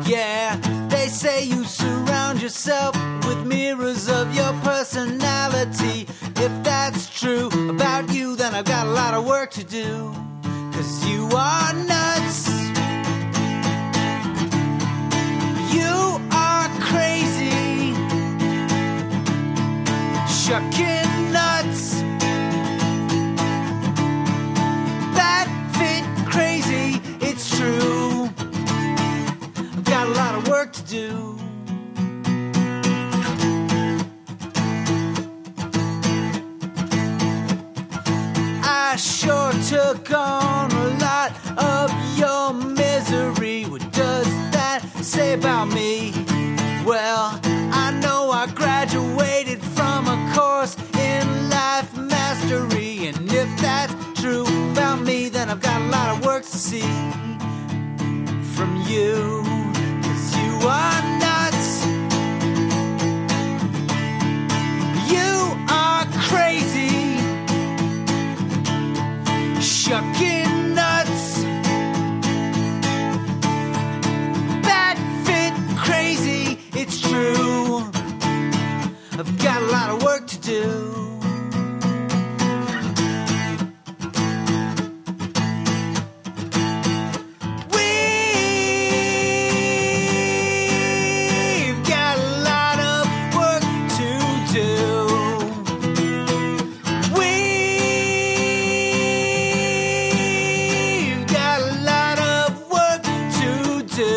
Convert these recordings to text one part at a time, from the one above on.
Yeah, they say you surround yourself with mirrors of your personality. If that's true about you, then I've got a lot of work to do. 'Cause you are nuts. You are crazy. Shucking nuts. That fit crazy, it's true. I've got a lot of work to do. I sure took on a lot of your misery. What does that say about me? Well, I know I graduated from a course in life mastery. And if that's true about me, then I've got a lot of work to see from you. 'Cause you are nuts. You are crazy. Shucking nuts. That fit crazy, it's true. I've got a lot of work to do. We've got a lot of work to do. We've got a lot of work to do.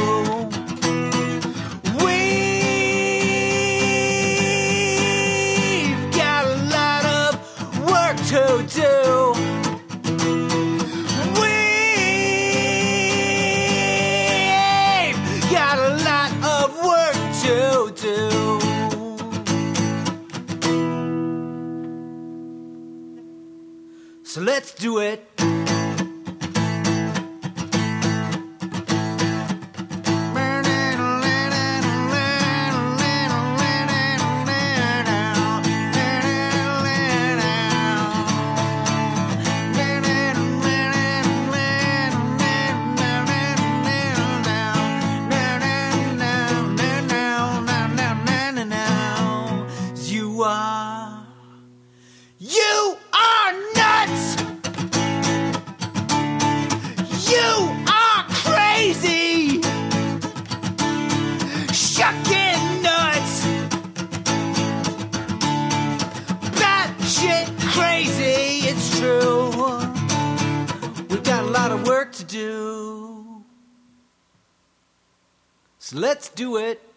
We've got a lot of work to do. We've got a lot of work to do. So let's do it. You are nuts! You are crazy! Shucking nuts! That shit crazy, it's true. We've got a lot of work to do. So let's do it.